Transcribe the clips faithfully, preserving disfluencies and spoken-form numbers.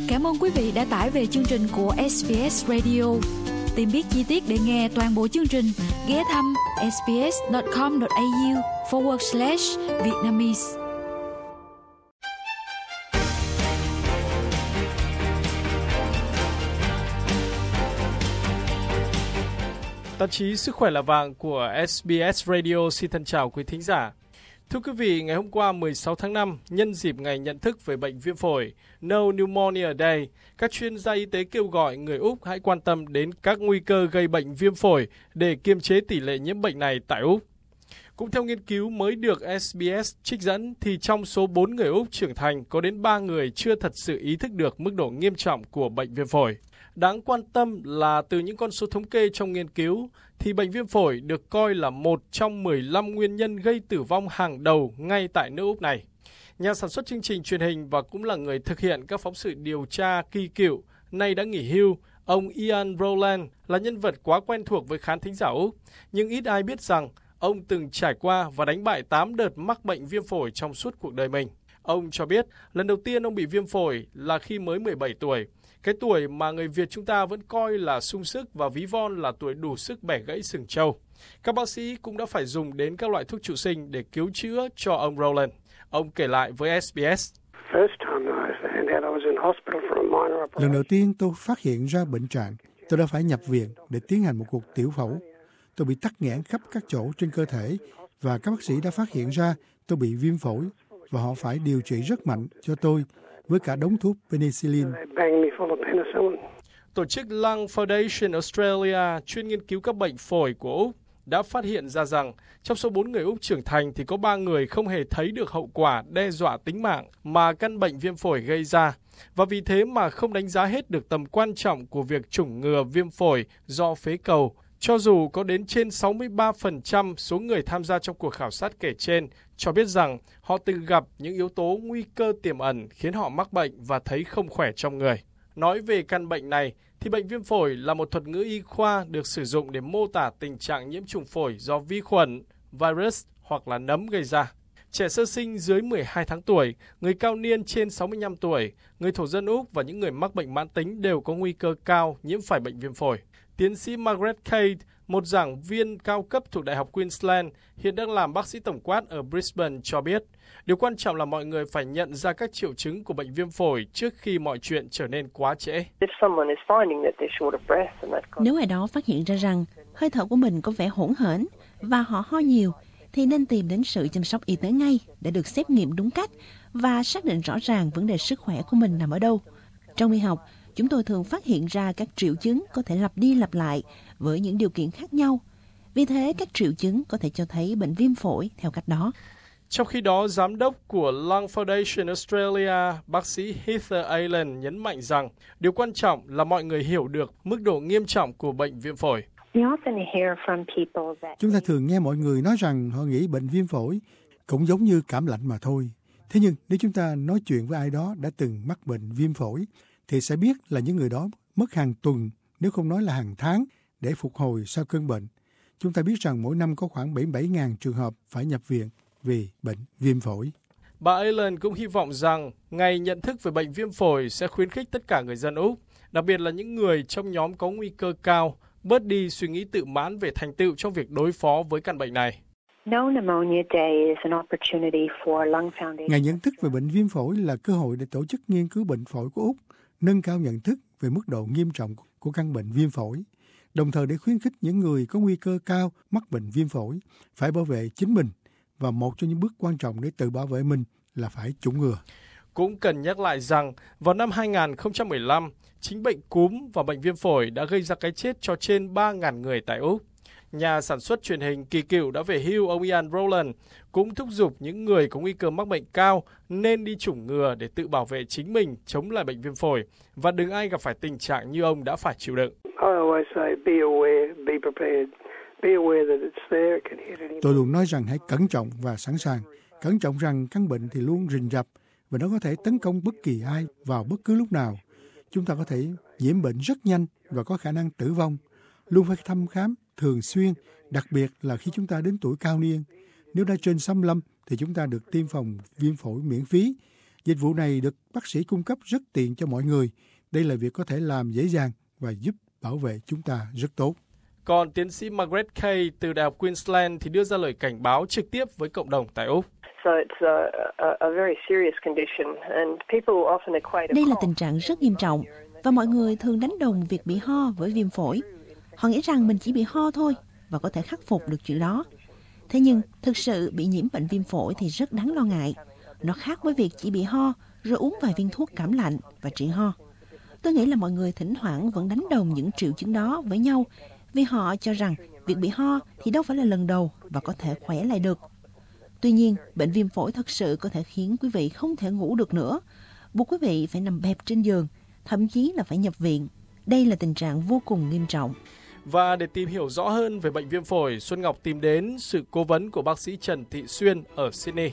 Cảm ơn quý vị đã tải về chương trình của ét bê ét Radio. Tìm biết chi tiết để nghe toàn bộ chương trình, ghé thăm sbs.com.au forward slash Vietnamese. Tạp chí Sức khỏe là vàng của ét bê ét Radio xin thân chào quý thính giả. Thưa quý vị, ngày hôm qua mười sáu tháng năm, nhân dịp ngày nhận thức về bệnh viêm phổi No Pneumonia Day, các chuyên gia y tế kêu gọi người Úc hãy quan tâm đến các nguy cơ gây bệnh viêm phổi để kiềm chế tỷ lệ nhiễm bệnh này tại Úc. Cũng theo nghiên cứu mới được ét bê ét trích dẫn, thì trong số bốn người Úc trưởng thành, có đến ba người chưa thật sự ý thức được mức độ nghiêm trọng của bệnh viêm phổi. Đáng quan tâm là từ những con số thống kê trong nghiên cứu, thì bệnh viêm phổi được coi là một trong mười lăm nguyên nhân gây tử vong hàng đầu ngay tại nước Úc này. Nhà sản xuất chương trình truyền hình và cũng là người thực hiện các phóng sự điều tra kỳ cựu, nay đã nghỉ hưu, ông Ian Rowland là nhân vật quá quen thuộc với khán thính giả Úc, nhưng ít ai biết rằng ông từng trải qua và đánh bại tám đợt mắc bệnh viêm phổi trong suốt cuộc đời mình. Ông cho biết lần đầu tiên ông bị viêm phổi là khi mới mười bảy tuổi, cái tuổi mà người Việt chúng ta vẫn coi là sung sức và ví von là tuổi đủ sức bẻ gãy sừng trâu. Các bác sĩ cũng đã phải dùng đến các loại thuốc trụ sinh để cứu chữa cho ông Rowland. Ông kể lại với ét bê ét. Lần đầu tiên tôi phát hiện ra bệnh trạng, tôi đã phải nhập viện để tiến hành một cuộc tiểu phẫu. Tôi bị tắc nghẽn khắp các chỗ trên cơ thể và các bác sĩ đã phát hiện ra tôi bị viêm phổi và họ phải điều trị rất mạnh cho tôi với cả đống thuốc penicillin. Tổ chức Lung Foundation Australia chuyên nghiên cứu các bệnh phổi của Úc đã phát hiện ra rằng trong số bốn người Úc trưởng thành thì có ba người không hề thấy được hậu quả đe dọa tính mạng mà căn bệnh viêm phổi gây ra, và vì thế mà không đánh giá hết được tầm quan trọng của việc chủng ngừa viêm phổi do phế cầu. Cho dù có đến trên sáu mươi ba phần trăm số người tham gia trong cuộc khảo sát kể trên cho biết rằng họ từng gặp những yếu tố nguy cơ tiềm ẩn khiến họ mắc bệnh và thấy không khỏe trong người. Nói về căn bệnh này, thì bệnh viêm phổi là một thuật ngữ y khoa được sử dụng để mô tả tình trạng nhiễm trùng phổi do vi khuẩn, virus hoặc là nấm gây ra. Trẻ sơ sinh dưới mười hai tháng tuổi, người cao niên trên sáu mươi lăm tuổi, người thổ dân Úc và những người mắc bệnh mãn tính đều có nguy cơ cao nhiễm phải bệnh viêm phổi. Tiến sĩ Margaret Cade, một giảng viên cao cấp thuộc Đại học Queensland, hiện đang làm bác sĩ tổng quát ở Brisbane cho biết, điều quan trọng là mọi người phải nhận ra các triệu chứng của bệnh viêm phổi trước khi mọi chuyện trở nên quá trễ. Nếu ai đó phát hiện ra rằng hơi thở của mình có vẻ hỗn hển và họ ho nhiều, thì nên tìm đến sự chăm sóc y tế ngay để được xét nghiệm đúng cách và xác định rõ ràng vấn đề sức khỏe của mình nằm ở đâu. Trong y học, chúng tôi thường phát hiện ra các triệu chứng có thể lặp đi lặp lại với những điều kiện khác nhau. Vì thế, các triệu chứng có thể cho thấy bệnh viêm phổi theo cách đó. Trong khi đó, giám đốc của Lung Foundation Australia, bác sĩ Heather Allen nhấn mạnh rằng điều quan trọng là mọi người hiểu được mức độ nghiêm trọng của bệnh viêm phổi. Chúng ta thường nghe mọi người nói rằng họ nghĩ bệnh viêm phổi cũng giống như cảm lạnh mà thôi. Thế nhưng nếu chúng ta nói chuyện với ai đó đã từng mắc bệnh viêm phổi, thì sẽ biết là những người đó mất hàng tuần, nếu không nói là hàng tháng, để phục hồi sau cơn bệnh. Chúng ta biết rằng mỗi năm có khoảng bảy mươi bảy nghìn trường hợp phải nhập viện vì bệnh viêm phổi. Bà Allen cũng hy vọng rằng ngày nhận thức về bệnh viêm phổi sẽ khuyến khích tất cả người dân Úc, đặc biệt là những người trong nhóm có nguy cơ cao, bớt đi suy nghĩ tự mãn về thành tựu trong việc đối phó với căn bệnh này. Ngày nhận thức về bệnh viêm phổi là cơ hội để tổ chức nghiên cứu bệnh phổi của Úc nâng cao nhận thức về mức độ nghiêm trọng của căn bệnh viêm phổi, đồng thời để khuyến khích những người có nguy cơ cao mắc bệnh viêm phổi phải bảo vệ chính mình, và một trong những bước quan trọng để tự bảo vệ mình là phải chủng ngừa. Cũng cần nhắc lại rằng vào năm hai không một năm, chính bệnh cúm và bệnh viêm phổi đã gây ra cái chết cho trên ba nghìn người tại Úc. Nhà sản xuất truyền hình kỳ cựu đã về hưu ông Ian Rowland cũng thúc giục những người có nguy cơ mắc bệnh cao nên đi chủng ngừa để tự bảo vệ chính mình chống lại bệnh viêm phổi, và đừng ai gặp phải tình trạng như ông đã phải chịu đựng. Tôi luôn nói rằng hãy cẩn trọng và sẵn sàng. Cẩn trọng rằng căn bệnh thì luôn rình rập và nó có thể tấn công bất kỳ ai vào bất cứ lúc nào. Chúng ta có thể nhiễm bệnh rất nhanh và có khả năng tử vong. Luôn phải thăm khám thường xuyên, đặc biệt là khi chúng ta đến tuổi cao niên. Nếu đã trên sáu mươi lăm thì chúng ta được tiêm phòng viêm phổi miễn phí. Dịch vụ này được bác sĩ cung cấp rất tiện cho mọi người. Đây là việc có thể làm dễ dàng và giúp bảo vệ chúng ta rất tốt. Còn tiến sĩ Margaret Kay từ Đại học Queensland thì đưa ra lời cảnh báo trực tiếp với cộng đồng tại Úc. Đây là tình trạng rất nghiêm trọng và mọi người thường đánh đồng việc bị ho với viêm phổi. Họ nghĩ rằng mình chỉ bị ho thôi và có thể khắc phục được chuyện đó. Thế nhưng, thực sự bị nhiễm bệnh viêm phổi thì rất đáng lo ngại. Nó khác với việc chỉ bị ho rồi uống vài viên thuốc cảm lạnh và trị ho. Tôi nghĩ là mọi người thỉnh thoảng vẫn đánh đồng những triệu chứng đó với nhau vì họ cho rằng việc bị ho thì đâu phải là lần đầu và có thể khỏe lại được. Tuy nhiên, bệnh viêm phổi thật sự có thể khiến quý vị không thể ngủ được nữa, buộc quý vị phải nằm bẹp trên giường, thậm chí là phải nhập viện. Đây là tình trạng vô cùng nghiêm trọng. Và để tìm hiểu rõ hơn về bệnh viêm phổi, Xuân Ngọc tìm đến sự cố vấn của bác sĩ Trần Thị Xuyên ở Sydney.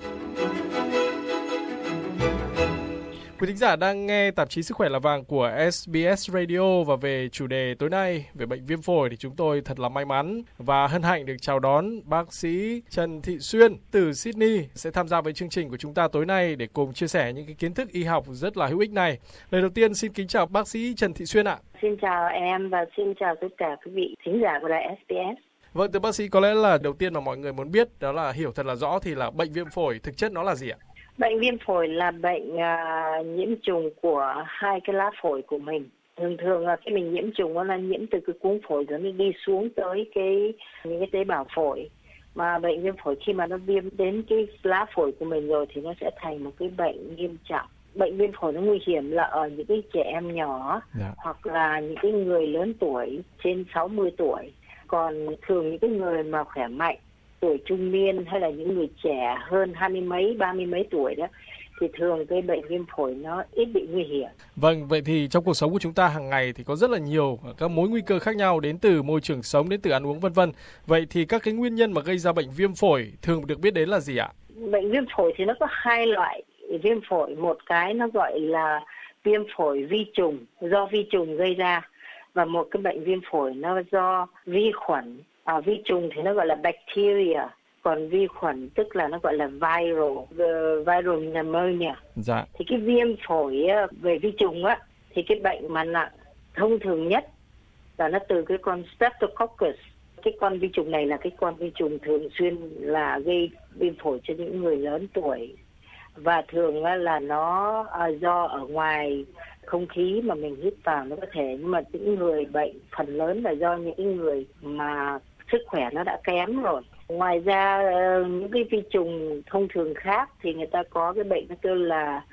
Quý thính giả đang nghe tạp chí Sức khỏe là vàng của ét bê ét Radio và về chủ đề tối nay về bệnh viêm phổi thì chúng tôi thật là may mắn và hân hạnh được chào đón bác sĩ Trần Thị Xuyên từ Sydney sẽ tham gia với chương trình của chúng ta tối nay để cùng chia sẻ những cái kiến thức y học rất là hữu ích này. Lời đầu tiên xin kính chào bác sĩ Trần Thị Xuyên ạ. Xin chào em và xin chào tất cả quý vị thính giả của đài ét bê ét. Vâng, thưa bác sĩ, có lẽ là đầu tiên mà mọi người muốn biết đó là hiểu thật là rõ thì là bệnh viêm phổi thực chất nó là gì ạ? Bệnh viêm phổi là bệnh uh, nhiễm trùng của hai cái lá phổi của mình. Thường thường là khi mình nhiễm trùng nó là nhiễm từ cái cuống phổi rồi nó đi xuống tới cái những cái tế bào phổi. Mà bệnh viêm phổi khi mà nó viêm đến cái lá phổi của mình rồi thì nó sẽ thành một cái bệnh nghiêm trọng. Bệnh viêm phổi nó nguy hiểm là ở những cái trẻ em nhỏ yeah. hoặc là những cái người lớn tuổi trên sáu mươi tuổi. Còn thường những cái người mà khỏe mạnh, tuổi trung niên hay là những người trẻ hơn hai mươi mấy, ba mươi mấy tuổi đó thì thường cái bệnh viêm phổi nó ít bị nguy hiểm. Vâng, vậy thì trong cuộc sống của chúng ta hàng ngày thì có rất là nhiều các mối nguy cơ khác nhau đến từ môi trường sống, đến từ ăn uống vân vân. Vậy thì các cái nguyên nhân mà gây ra bệnh viêm phổi thường được biết đến là gì ạ? Bệnh viêm phổi thì nó có hai loại viêm phổi, một cái nó gọi là viêm phổi vi trùng do vi trùng gây ra và một cái bệnh viêm phổi nó do vi khuẩn. À, vi trùng thì nó gọi là bacteria, còn vi khuẩn tức là nó gọi là viral, viral pneumonia. Dạ. Thì cái viêm phổi về vi trùng á, thì cái bệnh mà nặng thông thường nhất là nó từ cái con Streptococcus. Cái con vi trùng này là cái con vi trùng thường xuyên là gây viêm phổi cho những người lớn tuổi. Và thường là nó do ở ngoài không khí mà mình hít vào nó có thể, nhưng mà những người bệnh phần lớn là do những người mà sức khỏe nó đã kém rồi. Ngoài ra những cái vi trùng thông thường khác thì người ta có cái bệnh nó kêu là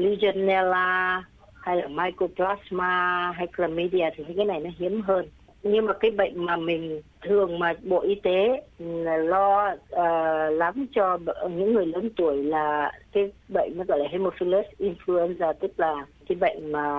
Legionella hay là Mycoplasma hay Chlamydia thì cái này nó hiếm hơn. Nhưng mà cái bệnh mà mình thường mà Bộ Y tế là lo uh, lắm cho những người lớn tuổi là cái bệnh nó gọi là Haemophilus influenza, tức là cái bệnh mà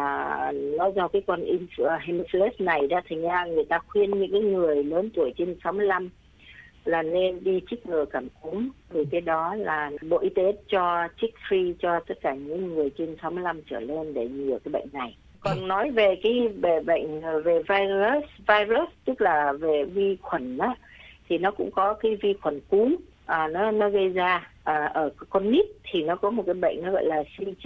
nó do cái con Haemophilus này đó, thì nha người ta khuyên những cái người lớn tuổi trên sáu mươi lăm là nên đi chích ngừa cảm cúm, vì cái đó là Bộ Y tế cho chích free cho tất cả những người trên sáu mươi lăm trở lên để ngừa cái bệnh này. Còn nói về cái về bệnh về virus, virus tức là về vi khuẩn á, thì nó cũng có cái vi khuẩn cúm, à, nó nó gây ra à, ở con nít thì nó có một cái bệnh nó gọi là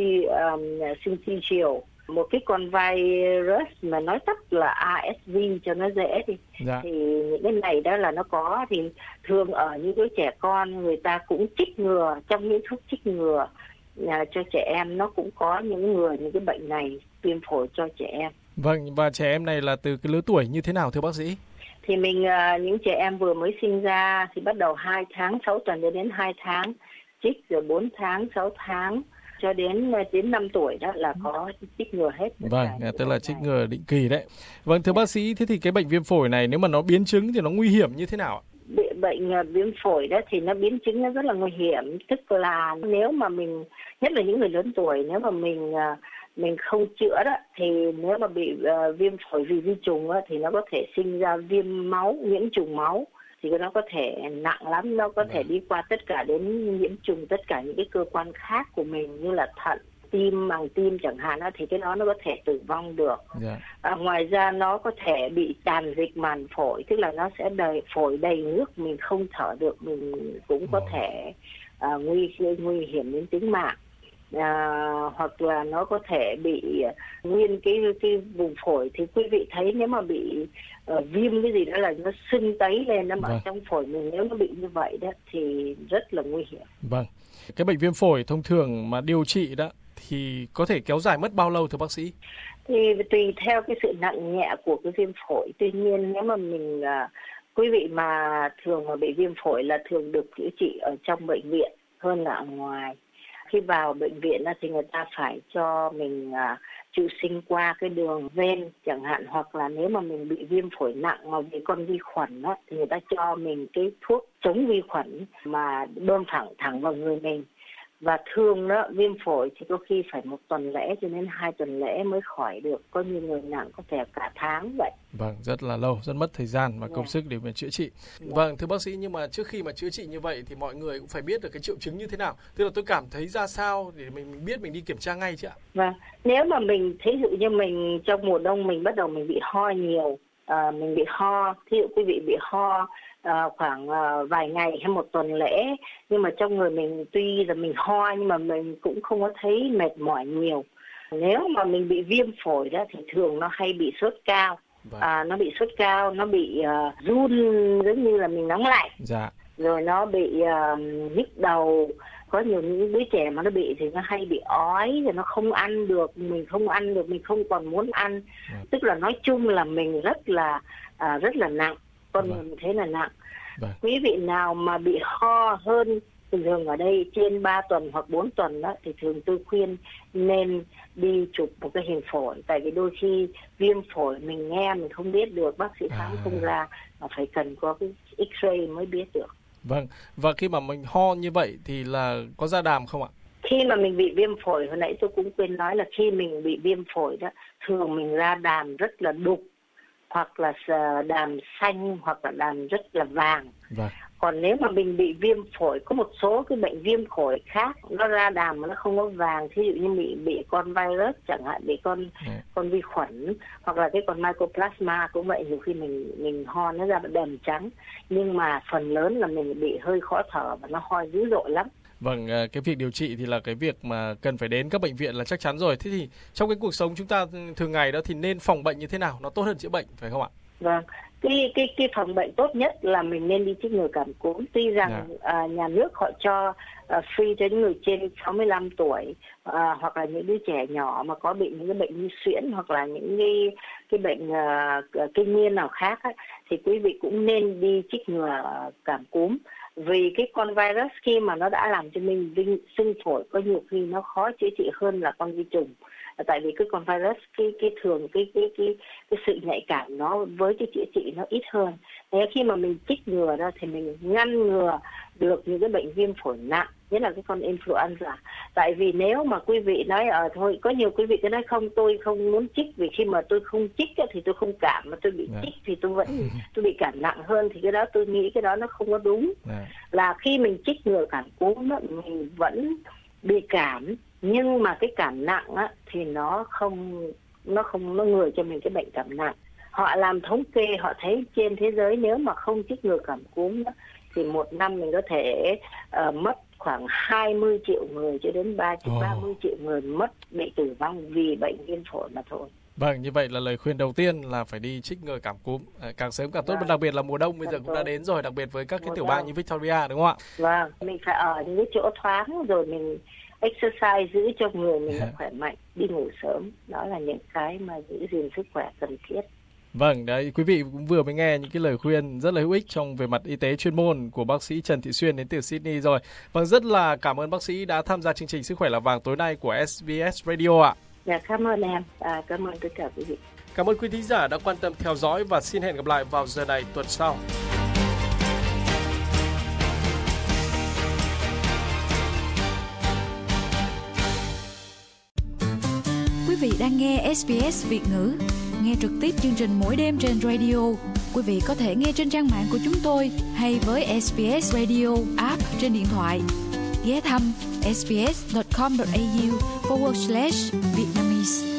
syncytial, um, một cái con virus mà nói tắt là rờ ét vê cho nó dễ đi. Dạ. Thì những cái này đó là nó có thì thường ở những cái trẻ con người ta cũng chích ngừa, trong những thuốc chích ngừa à, cho trẻ em nó cũng có những người những cái bệnh này, viêm phổi cho trẻ em. Vâng, và trẻ em này là từ cái lứa tuổi như thế nào thưa bác sĩ? Thì mình những trẻ em vừa mới sinh ra thì bắt đầu hai tháng, sáu tuần đến đến hai tháng chích, rồi bốn tháng, sáu tháng cho đến đến năm tuổi đó là có chích ngừa hết. Vâng, tức là chích ngừa định kỳ đấy. Vâng, thưa bác sĩ, thế thì cái bệnh viêm phổi này nếu mà nó biến chứng thì nó nguy hiểm như thế nào ạ? Bệnh viêm phổi đó thì nó biến chứng nó rất là nguy hiểm, tức là nếu mà mình, nhất là những người lớn tuổi, nếu mà mình mình không chữa đó thì nếu mà bị uh, viêm phổi vì vi trùng á, thì nó có thể sinh ra viêm máu, nhiễm trùng máu, thì nó có thể nặng lắm, nó có thể đi qua tất cả đến nhiễm trùng tất cả những cái cơ quan khác của mình như là thận, tim, màng tim chẳng hạn á, thì cái đó nó có thể tử vong được. Yeah. À, ngoài ra nó có thể bị tràn dịch màng phổi, tức là nó sẽ đầy phổi đầy nước, mình không thở được, mình cũng có thể uh, nguy nguy hiểm đến tính mạng. à, hoặc là nó có thể bị nguyên cái cái vùng phổi. Thì quý vị thấy nếu mà bị uh, viêm cái gì đó là nó sưng tấy lên nó mà vâng. trong phổi mình, nếu nó bị như vậy đó thì rất là nguy hiểm. Vâng. Cái bệnh viêm phổi thông thường mà điều trị đó thì có thể kéo dài mất bao lâu thưa bác sĩ? Thì tùy theo cái sự nặng nhẹ của cái viêm phổi. Tuy nhiên nếu mà mình uh, quý vị mà thường mà bị viêm phổi là thường được chữa trị ở trong bệnh viện hơn là ở ngoài. Khi vào bệnh viện thì người ta phải cho mình uh, chịu sinh qua cái đường ven chẳng hạn, hoặc là nếu mà mình bị viêm phổi nặng mà bị con vi khuẩn đó, thì người ta cho mình cái thuốc chống vi khuẩn mà bơm thẳng thẳng vào người mình. Và thường đó viêm phổi thì có khi phải một tuần lễ cho đến hai tuần lễ mới khỏi được, có như người nặng có thể cả tháng vậy. Vâng, rất là lâu, rất mất thời gian và công yeah. sức để mà chữa trị. Yeah. Vâng, thưa bác sĩ, nhưng mà trước khi mà chữa trị như vậy thì mọi người cũng phải biết được cái triệu chứng như thế nào. Tức là tôi cảm thấy ra sao để mình biết mình đi kiểm tra ngay chứ ạ? Vâng, nếu mà mình thí dụ như mình trong mùa đông mình bắt đầu mình bị ho nhiều, à, mình bị ho, thí dụ quý vị bị ho À, khoảng à, vài ngày hay một tuần lễ, nhưng mà trong người mình tuy là mình ho nhưng mà mình cũng không có thấy mệt mỏi nhiều. Nếu mà mình bị viêm phổi đó thì thường nó hay bị sốt cao, à, nó bị sốt cao, nó bị uh, run giống như là mình nóng lạnh, dạ. rồi nó bị uh, nhức đầu. Có nhiều những đứa trẻ mà nó bị thì nó hay bị ói, rồi nó không ăn được, mình không ăn được, mình không còn muốn ăn. Dạ. Tức là nói chung là mình rất là uh, rất là nặng. Con người mình thấy là nặng. Vâng. Quý vị nào mà bị ho hơn thường thường ở đây trên ba tuần hoặc bốn tuần đó thì thường tôi khuyên nên đi chụp một cái hình phổi. Tại vì đôi khi viêm phổi mình nghe mình không biết được, bác sĩ khám à. không ra, mà phải cần có cái x-ray mới biết được. Vâng, và khi mà mình ho như vậy thì là có ra đàm không ạ? Khi mà mình bị viêm phổi, hồi nãy tôi cũng quên nói là khi mình bị viêm phổi đó, thường mình ra đàm rất là đục, hoặc là đàm xanh, hoặc là đàm rất là vàng. Vâng. Còn nếu mà mình bị viêm phổi, có một số cái bệnh viêm phổi khác nó ra đàm mà nó không có vàng, thí dụ như bị bị con virus chẳng hạn, bị con ừ. con vi khuẩn, hoặc là cái con mycoplasma cũng vậy, nhiều khi mình mình ho nó ra đờm trắng, nhưng mà phần lớn là mình bị hơi khó thở và nó ho dữ dội lắm. Vâng, cái việc điều trị thì là cái việc mà cần phải đến các bệnh viện là chắc chắn rồi. Thế thì trong cái cuộc sống chúng ta thường ngày đó thì nên phòng bệnh như thế nào? Nó tốt hơn chữa bệnh, phải không ạ? Vâng, cái cái cái phòng bệnh tốt nhất là mình nên đi chích ngừa cảm cúm. Tuy rằng yeah. à, nhà nước họ cho à, free cho những người trên sáu mươi lăm tuổi, à, hoặc là những đứa trẻ nhỏ mà có bị những cái bệnh như suyễn hoặc là những cái cái bệnh à, kinh niên nào khác ấy, thì quý vị cũng nên đi chích ngừa cảm cúm. Vì cái con virus khi mà nó đã làm cho mình sưng phổi, có nhiều khi nó khó chữa trị hơn là con vi trùng. Tại vì cái con virus cái cái thường cái cái cái cái sự nhạy cảm nó với cái chữa trị nó ít hơn. Thế khi mà mình chích ngừa ra thì mình ngăn ngừa được những cái bệnh viêm phổi nặng, nhất là cái con influenza. Tại vì nếu mà quý vị nói ở thôi, có nhiều quý vị cứ nói không, tôi không muốn chích vì khi mà tôi không chích thì tôi không cảm, mà tôi bị yeah. chích thì tôi vẫn tôi bị cảm nặng hơn, thì cái đó tôi nghĩ cái đó nó không có đúng. Yeah. Là khi mình chích ngừa cảm cúm đó, mình vẫn bị cảm, nhưng mà cái cảm nặng á thì nó không nó không nó ngừa cho mình cái bệnh cảm nặng. Họ làm thống kê, họ thấy trên thế giới nếu mà không chích ngừa cảm cúm đó, thì một năm mình có thể uh, mất khoảng hai mươi triệu người cho đến ba mươi oh. triệu người mất bị tử vong vì bệnh viêm phổi mà thôi. Vâng, như vậy là lời khuyên đầu tiên là phải đi chích ngừa cảm cúm, à, càng sớm càng tốt, vâng. đặc biệt là mùa đông bây giờ cũng tốt. Đã đến rồi, đặc biệt với các cái mùa tiểu bang như Victoria, đúng không ạ? Vâng, mình phải ở những cái chỗ thoáng, rồi mình exercise giữ cho người mình yeah. khỏe mạnh, đi ngủ sớm, đó là những cái mà giữ gìn sức khỏe cần thiết. Vâng, đấy, quý vị cũng vừa mới nghe những cái lời khuyên rất là hữu ích trong về mặt y tế chuyên môn của bác sĩ Trần Thị Xuyên đến từ Sydney rồi. Vâng, rất là cảm ơn bác sĩ đã tham gia chương trình Sức khỏe là vàng tối nay của ét bê ét Radio ạ. Dạ, cảm ơn em, à, cảm ơn tất cả quý vị. Cảm ơn quý thính giả đã quan tâm theo dõi và xin hẹn gặp lại vào giờ này tuần sau. Quý vị đang nghe ét bê ét Việt ngữ. Nghe trực tiếp chương trình mỗi đêm trên radio. Quý vị có thể nghe trên trang mạng của chúng tôi hay với ét bê ét Radio app trên điện thoại. Ghé thăm sbs.com.au forward slash Vietnamese.